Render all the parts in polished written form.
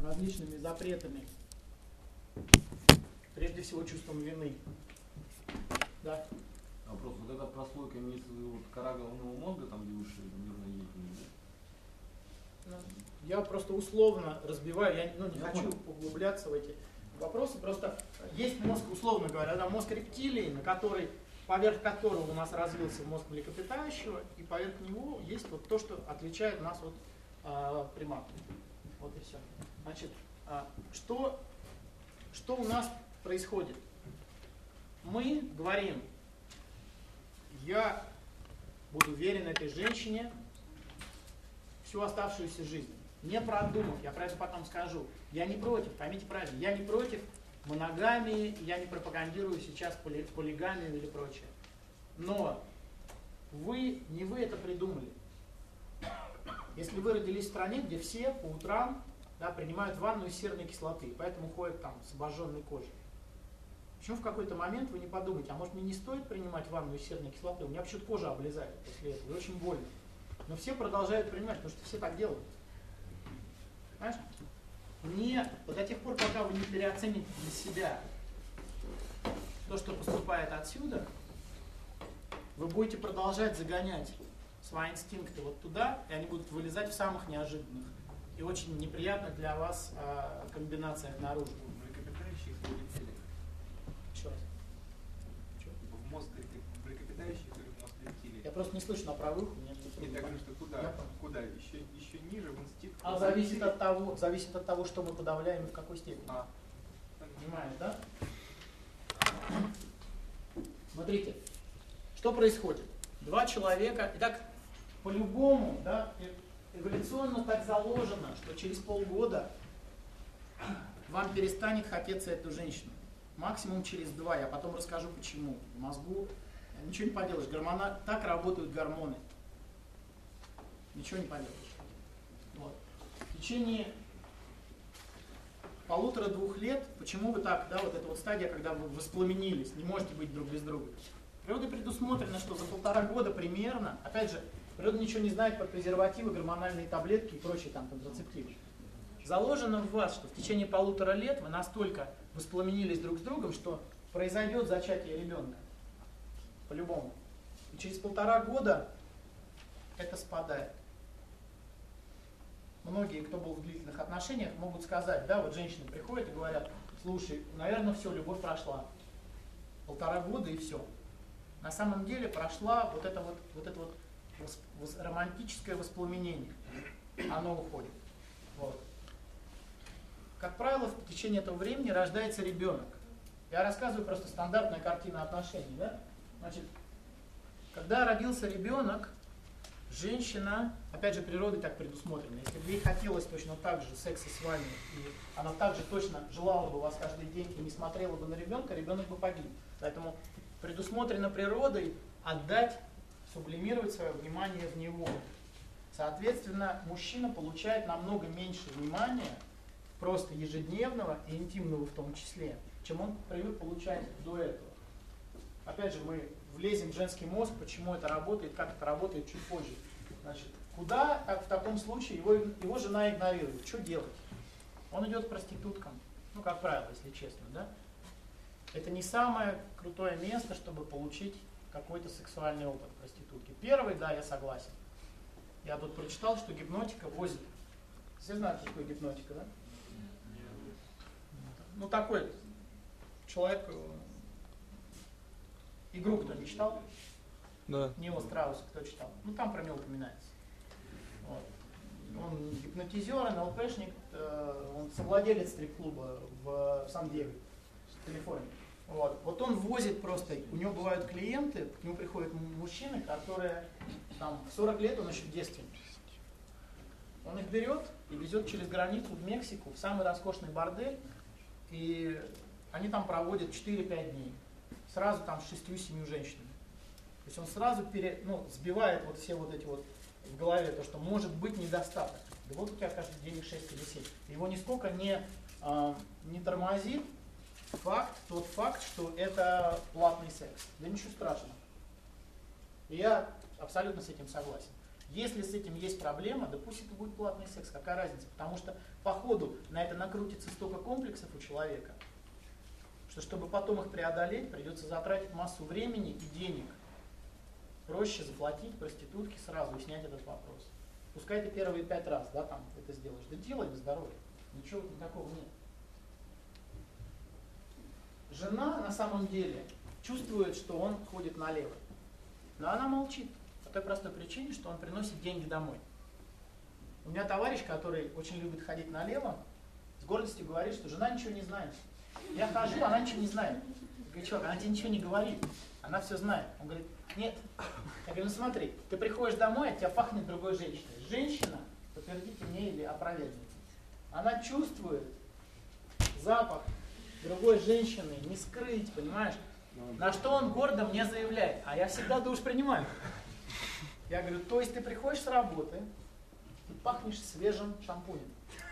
различными запретами, прежде всего чувством вины. Да. Вопрос, вот эта прослойка имеется в виду вот кора головного мозга, там где высшая нервная деятельность? Я просто условно разбиваю, я не хочу углубляться в эти вопросы, просто есть мозг, условно говоря, да, мозг рептилии, поверх которого у нас развился мозг млекопитающего, и поверх него есть вот то, что отличает нас от приматов. Вот и все. Значит, что у нас происходит? Мы говорим, я буду верен этой женщине всю оставшуюся жизнь, не продумав, я про это потом скажу. Я не против, поймите правильно, я не против моногамии, я не пропагандирую сейчас полигамию или прочее. Но не вы это придумали. Если вы родились в стране, где все по утрам, да, принимают ванну из серной кислоты, поэтому ходят там с обожженной кожей. Почему в какой-то момент вы не подумаете, а может мне не стоит принимать ванну из серной кислоты? У меня почему-то кожа облезает после этого, и очень больно. Но все продолжают принимать, потому что все так делают. Понимаешь? Вот до тех пор, пока вы не переоцените для себя то, что поступает отсюда, вы будете продолжать загонять свои инстинкты вот туда, и они будут вылезать в самых неожиданных и очень неприятных для вас комбинациях наружу. Млекопитающих или рептилий? Еще раз. В мозг млекопитающих или в мозг рептилий? Я просто не слышу на правый ухо. Нет, я говорю, что куда? Еще ниже, в инстинкт. Зависит от того, что мы подавляем и в какой степени. Понимаешь, да? Смотрите, что происходит? Два человека, итак, по-любому, да, эволюционно так заложено, что через полгода вам перестанет хотеться эту женщину. Максимум через 2, я потом расскажу почему. В мозгу ничего не поделаешь, так работают гормоны. Ничего не поделаешь. Вот. В течение 1,5-2 лет, почему вы так, да, вот эта вот стадия, когда вы воспламенились, не можете быть друг без друга. Природой предусмотрено, что за 1,5 года примерно, опять же, природа ничего не знает про презервативы, гормональные таблетки и прочие там контрацептивы. Заложено в вас, что в течение 1,5 лет вы настолько воспламенились друг с другом, что произойдет зачатие ребенка. По-любому. И через 1,5 года это спадает. Многие, кто был в длительных отношениях, могут сказать, да, вот женщины приходят и говорят, слушай, наверное, все, любовь прошла. 1,5 года и все. На самом деле прошла вот это романтическое воспламенение. Оно уходит. Вот. Как правило, в течение этого времени рождается ребенок. Я рассказываю просто стандартная картина отношений. Да? Значит, когда родился ребенок, женщина, опять же, природой так предусмотрено, если бы ей хотелось точно так же секса с вами, и она также точно желала бы вас каждый день и не смотрела бы на ребенка, ребенок бы погиб. Поэтому предусмотрено природой отдать, сублимировать свое внимание в него. Соответственно, мужчина получает намного меньше внимания, просто ежедневного и интимного в том числе, чем он привык получать до этого. Опять же, мы влезем в женский мозг, почему это работает, как это работает чуть позже. Значит, куда в таком случае его жена игнорирует? Что делать? Он идет к проституткам. Ну, как правило, если честно, да? Это не самое крутое место, чтобы получить какой-то сексуальный опыт проститутки. Первый, да, я согласен. Я тут прочитал, что гипнотика возит. Все знают, что такое гипнотика, да? Ну, такой человек... «Игру» кто не читал? Да. Нила Страуса кто читал? Ну, там про него упоминается. Вот. Он гипнотизер, НЛПшник, он совладелец стрип-клуба в Сан-Диего, в Калифорнии. Вот он возит просто, у него бывают клиенты, к нему приходят мужчины, которые там в 40 лет, он еще девственник. Он их берет и везет через границу в Мексику, в самый роскошный бордель, и они там проводят 4-5 дней. Сразу там с 6-7 женщинами. То есть он сразу сбивает вот все вот эти вот в голове, то, что может быть недостаток. Да вот у тебя каждый день 6 или 7. Его нисколько не тормозит тот факт, что это платный секс. Да ничего страшного. И я абсолютно с этим согласен. Если с этим есть проблема, да пусть это будет платный секс, какая разница? Потому что по ходу на это накрутится столько комплексов у человека, что чтобы потом их преодолеть, придется затратить массу времени и денег. Проще заплатить проститутке сразу и снять этот вопрос. Пускай ты первые 5 раз, да, там это сделаешь. Да делай без здоровья. Ничего такого нет. Жена на самом деле чувствует, что он ходит налево. Но она молчит. По той простой причине, что он приносит деньги домой. У меня товарищ, который очень любит ходить налево, с гордостью говорит, что жена ничего не знает. Я хожу, она ничего не знает. Я говорю, чувак, она тебе ничего не говорит. Она все знает. Он говорит, нет. Я говорю, ну смотри, ты приходишь домой, от тебя пахнет другой женщиной. Женщина, подтвердите мне или опровергните, она чувствует запах другой женщины, не скрыть, понимаешь? На что он гордо мне заявляет, а я всегда душ принимаю. Я говорю, то есть ты приходишь с работы, ты пахнешь свежим шампунем.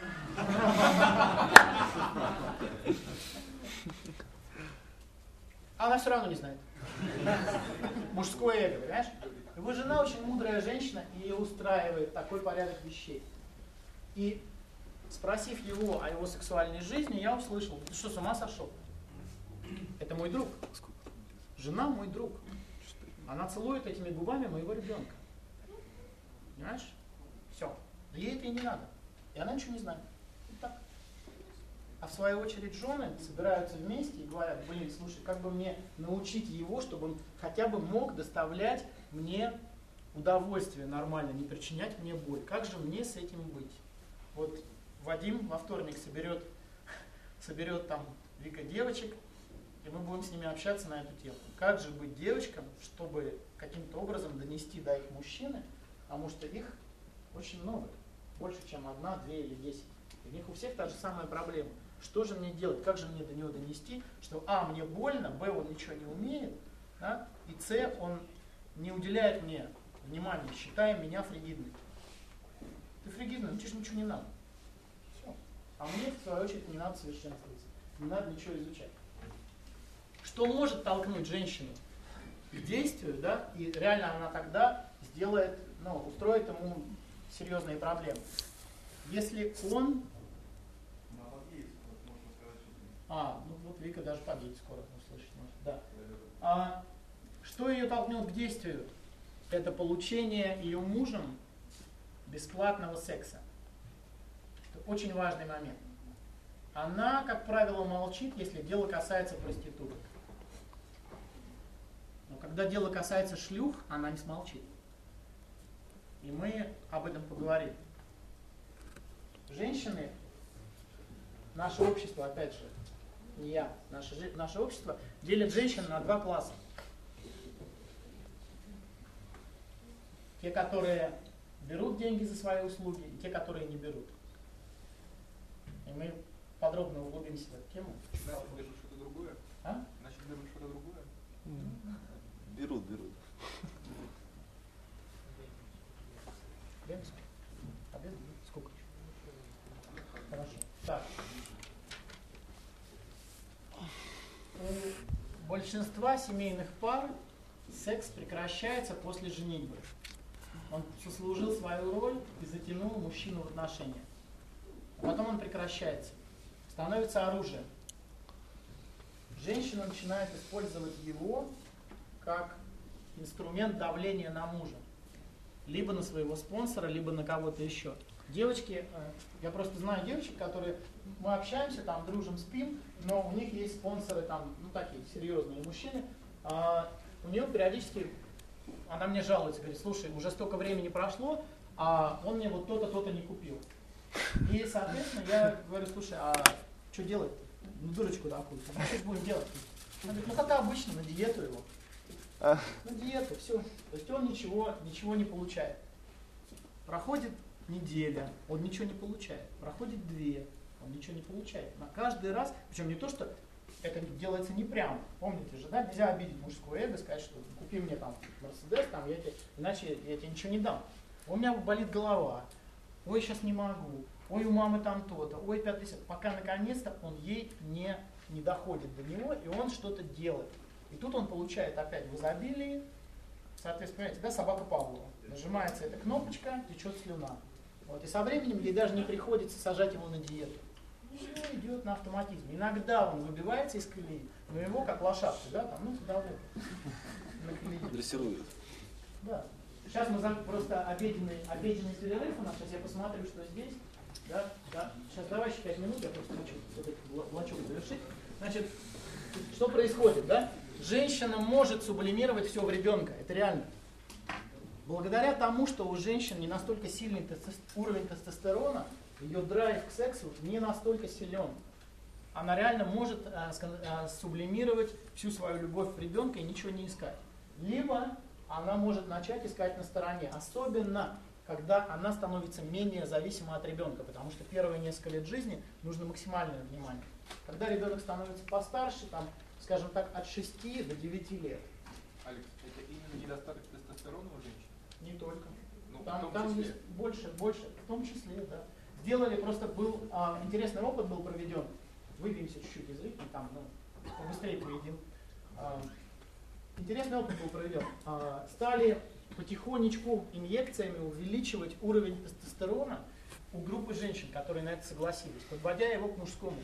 А она все равно не знает. Мужское эго, понимаешь? Его жена очень мудрая женщина, и ее устраивает такой порядок вещей. И спросив его о его сексуальной жизни, я услышал, ты что, с ума сошел? Это мой друг. Жена мой друг. Она целует этими губами моего ребенка. Понимаешь? Все. Ей это и не надо. И она ничего не знает. Вот так. А в свою очередь жены собираются вместе и говорят, блин, слушай, как бы мне научить его, чтобы он хотя бы мог доставлять мне удовольствие нормально, не причинять мне боль. Как же мне с этим быть? Вот Вадим во вторник соберет там Вика девочек, и мы будем с ними общаться на эту тему. Как же быть девочкам, чтобы каким-то образом донести до их мужчины, потому что их очень много, больше, чем 1, 2 или 10. И у них у всех та же самая проблема. Что же мне делать, как же мне до него донести, что а, мне больно, б, он ничего не умеет, да, и с, он не уделяет мне внимания, считая меня фригидной. Ты фригидный, ну тебе же ничего не надо. Все. А мне, в свою очередь, не надо совершенствоваться, не надо ничего изучать. Что может толкнуть женщину к действию, да, и реально она тогда сделает, ну, устроит ему серьезные проблемы. Если он... ну вот Вика даже победит скоро, услышать может. Да. Что ее толкнет к действию? Это получение ее мужем бесплатного секса. Это очень важный момент. Она, как правило, молчит, если дело касается проституток. Но когда дело касается шлюх, она не смолчит. И мы об этом поговорим. Женщины, наше общество, опять же, не я, наше общество делит женщин на 2 класса. Те, которые берут деньги за свои услуги, и те, которые не берут. И мы подробно углубимся в эту тему. Значит, берут что-то другое? А? Значит, берут что-то другое? Берут. Обед? Сколько? Хорошо. Так. У большинства семейных пар секс прекращается после женитьбы. Он сослужил свою роль и затянул мужчину в отношения. А потом он прекращается. Становится оружием. Женщина начинает использовать его как инструмент давления на мужа. Либо на своего спонсора, либо на кого-то еще. Девочки, я просто знаю девочек, которые, мы общаемся, там, дружим, спим, но у них есть спонсоры, там, ну, такие серьезные мужчины. У нее периодически, она мне жалуется, говорит, слушай, уже столько времени прошло, а он мне вот то-то, то-то не купил. И, соответственно, я говорю, слушай, а что делать? Ну, дурочку такую, что же будем делать? Она говорит, ну, как обычно, на диету его. На диету, все. То есть он ничего не получает. Проходит неделя, он ничего не получает. Проходит 2, он ничего не получает. На каждый раз, причем не то, что это делается не прямо. Помните же, да, нельзя обидеть мужское эго, сказать, что купи мне там Мерседес, там, иначе я тебе ничего не дам. У меня болит голова, ой, сейчас не могу, ой, у мамы там то-то, ой, 5-10. Пока наконец-то он ей не доходит до него, и он что-то делает. И тут он получает опять в изобилии соответственно, понимаете, да, собака Павлова. Нажимается эта кнопочка, течет слюна. Вот, и со временем ей даже не приходится сажать его на диету. Все идет на автоматизме. Иногда он выбивается из колеи, но его как лошадку, да, там, ну, сюда вот, на колеи. Дрессирует. Да. Сейчас мы просто обеденный перерыв у нас. Сейчас я посмотрю, что здесь. Да, да. Сейчас давай еще 5 минут, я просто хочу вот этот блочок завершить. Значит, что происходит, да? Женщина может сублимировать все в ребенка. Это реально. Благодаря тому, что у женщин не настолько сильный уровень тестостерона, ее драйв к сексу не настолько силен. Она реально может сублимировать всю свою любовь в ребенка и ничего не искать. Либо она может начать искать на стороне, особенно когда она становится менее зависима от ребенка, потому что первые несколько лет жизни нужно максимальное внимание. Когда ребенок становится постарше, там, скажем так, от 6 до 9 лет. Алекс, это именно недостаток тестостерона у женщин? Не только. Ну, Там есть больше, в том числе, да. Сделали, просто был интересный опыт был проведен. Выбьемся чуть-чуть из ритма, там, ну, побыстрее поедим. Интересный опыт был проведен. Стали потихонечку инъекциями увеличивать уровень тестостерона у группы женщин, которые на это согласились, подводя его к мужскому.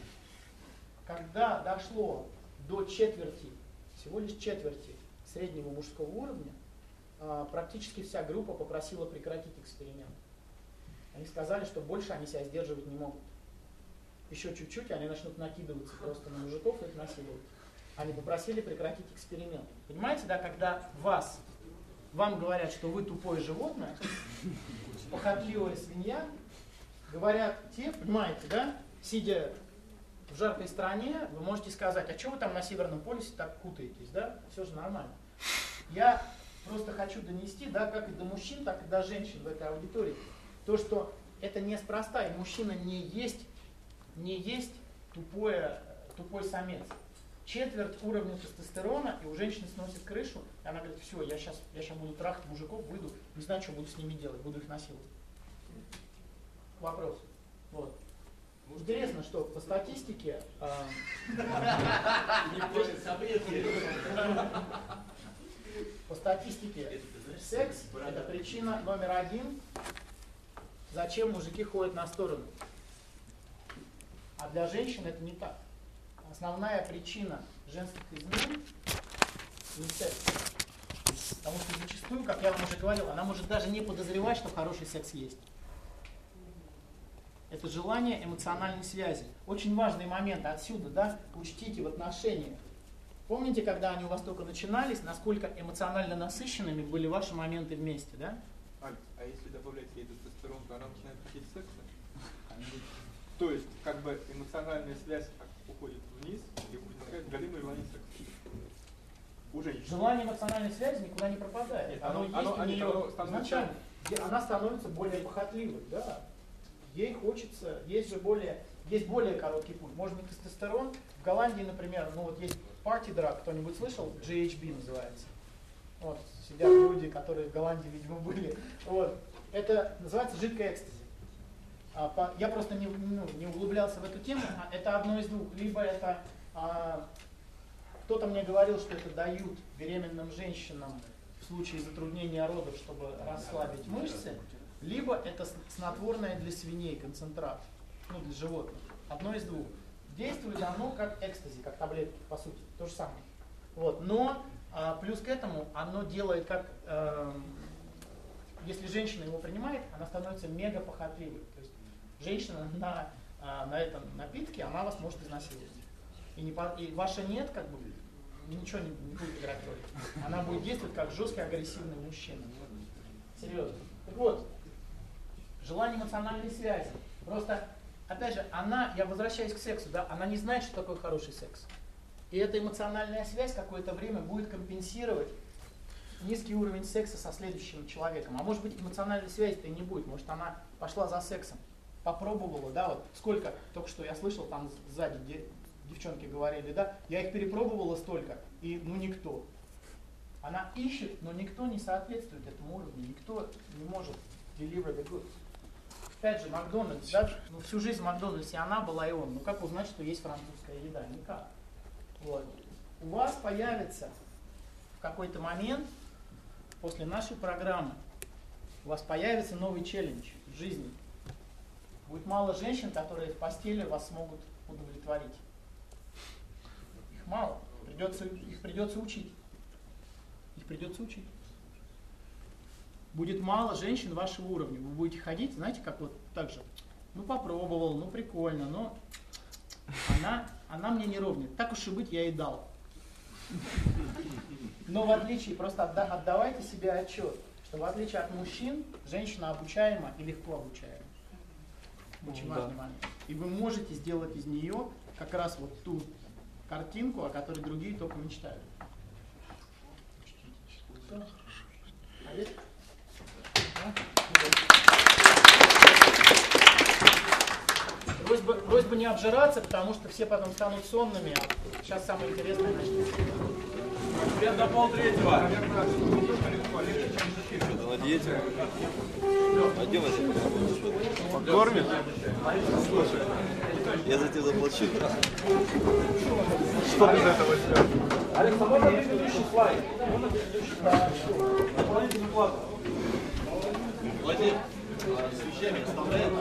Когда дошло до четверти, всего лишь четверти среднего мужского уровня, практически вся группа попросила прекратить эксперимент. Они сказали, что больше они себя сдерживать не могут. Еще чуть-чуть, они начнут накидываться просто на мужиков и их насиловать. Они попросили прекратить эксперимент. Понимаете, да, когда вам говорят, что вы тупое животное, похотливая свинья, говорят те, понимаете, да, сидя в жаркой стране, вы можете сказать, а что вы там на Северном полюсе так кутаетесь, да, все же нормально. Я просто хочу донести, да, как и до мужчин, так и до женщин в этой аудитории, то, что это неспроста, и мужчина не есть тупой самец. Четверть уровня тестостерона, и у женщины сносит крышу, и она говорит, все, я сейчас буду трахать мужиков, выйду, не знаю, что буду с ними делать, буду их насиловать. Вопрос. Вот. Интересно, что по статистике... По статистике секс – это причина номер 1, зачем мужики ходят на сторону. А для женщин это не так. Основная причина женских измен – не секс. Потому что зачастую, как я вам уже говорил, она может даже не подозревать, что хороший секс есть. Это желание эмоциональной связи. Очень важный момент отсюда, да, учтите в отношениях. Помните, когда они у вас только начинались, насколько эмоционально насыщенными были ваши моменты вместе, да? Алекс, а если добавлять ей тестостерон, то она начинает хотеть секса? То есть, как бы эмоциональная связь уходит вниз и возникает галимый желание секса. У женщин. Желание эмоциональной связи никуда не пропадает. Нет, оно есть у нее изначально. Она становится более похотливой, да. Ей хочется, есть более короткий путь. Может быть, тестостерон. В Голландии, например, ну вот есть party drug, кто-нибудь слышал? GHB называется. Вот, сидят люди, которые в Голландии, видимо, были. Вот. Это называется жидкая экстази. Я просто не углублялся в эту тему. Это одно из двух. Либо это кто-то мне говорил, что это дают беременным женщинам в случае затруднения родов, чтобы расслабить мышцы. Либо это снотворное для свиней, концентрат, ну для животных. Одно из двух. Действует оно как экстази, как таблетки, по сути, то же самое. Вот. Но плюс к этому оно делает как, если женщина его принимает, она становится мега похотливой. То есть женщина на этом напитке, она вас может изнасиловать. И ваша нет, как бы, ничего не будет играть роли. Она будет действовать как жесткий агрессивный мужчина. Серьезно. Так вот, желание эмоциональной связи. Просто, опять же, я возвращаюсь к сексу, да, она не знает, что такое хороший секс. И эта эмоциональная связь какое-то время будет компенсировать низкий уровень секса со следующим человеком. А может быть, эмоциональной связи-то и не будет. Может, она пошла за сексом, попробовала, да, вот сколько, только что я слышал, там сзади девчонки говорили, да, я их перепробовала столько, и ну никто. Она ищет, но никто не соответствует этому уровню, никто не может deliver the goods. Опять же, Макдональдс, да, ну, всю жизнь в Макдональдсе она была и он. Ну как узнать, что есть французская еда? Никак. Вот. У вас появится в какой-то момент после нашей программы у вас появится новый челлендж в жизни. Будет мало женщин, которые в постели вас смогут удовлетворить. Их мало. Их придется учить. Их придется учить. Будет мало женщин вашего уровня. Вы будете ходить, знаете, как вот так же. Ну попробовал, ну прикольно, но она мне не ровня. Так уж и быть, я ей дал. Но в отличие, просто отдавайте себе отчет, что в отличие от мужчин, женщина обучаема и легко обучаема. Очень важный момент. И вы можете сделать из нее как раз вот ту картинку, о которой другие только мечтают. Просьба не обжираться, потому что все потом станут сонными. Сейчас самое интересное начнется. Ребят, до 2:30. Что-то на диете? Пойдем, если Покормишь? Слушай, я за тебя заплачу. Что без этого сделать? Алекс, а можно предыдущий слайд? Дополнительную плату. Владимир, священник вставляет.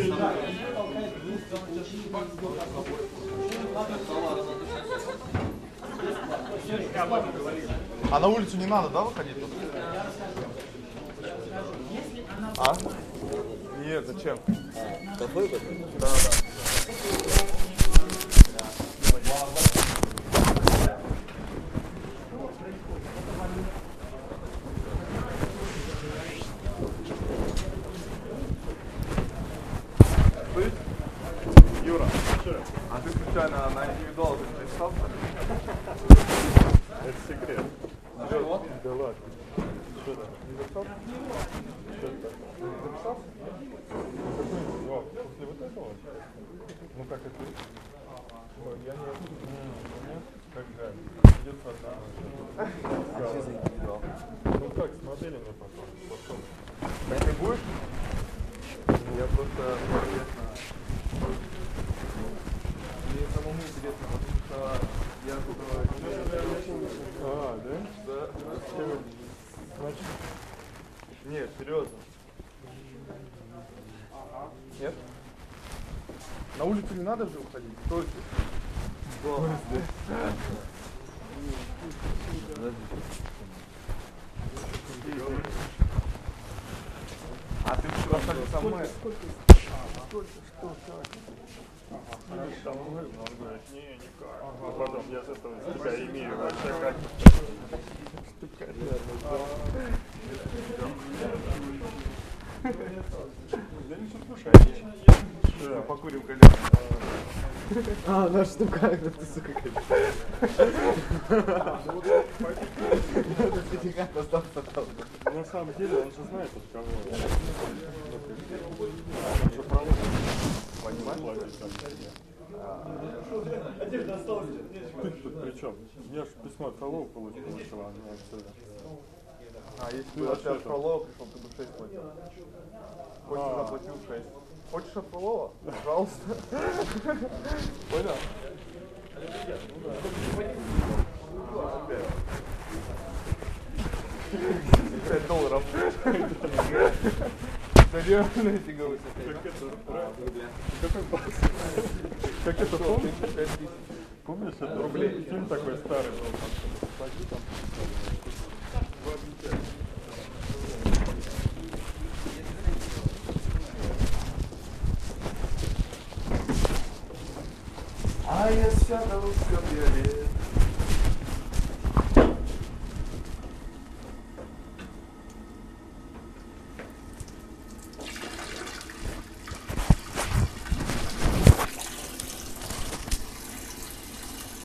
А на улицу не надо, да, выходить тут? А? Нет, зачем? Кафе такое? Да. Юра, а ты случайно на индивидуал записался? Это секрет. Да ладно? Что это? Не записался? Что это? Не записался? После вот этого? Ну как это? Ой, я не... Как жаль. Придется одна. А что за индивидуал? Ну как, смотрели мне потом. Так ты будешь? Я просто интересно. Мне самому интересно, потому что я тут... А, да? Да. Значит... Нет, серьезно. Нет? На улицу не надо же уходить? Стойте. А ты вчера со мной? Сколько? Что? Как? Хорошо. Он говорит, не, никак. Ну потом я с этого себя имею вообще как да не слушай, покурим колено. А, наша штука, это ты, сука, сертификат остался там. На самом деле он же знает, от кого. Он же проводит. Понимаешь? Одежда осталась. Ты тут при чем? Я же письмо от Фролова получил, что он не отсюда. А, если ты от Фролова пришел, ты бы 6 платил. Хочешь, заплатил 6. Хочешь от Фролова? Пожалуйста. Понял? 5 долларов. Серьезно, фиговый. Какой бакс? Как это помнишь? 5 тысяч. Помнишь, это рублей? Фильм такой старый был. Там. А я сяду в кабриолет.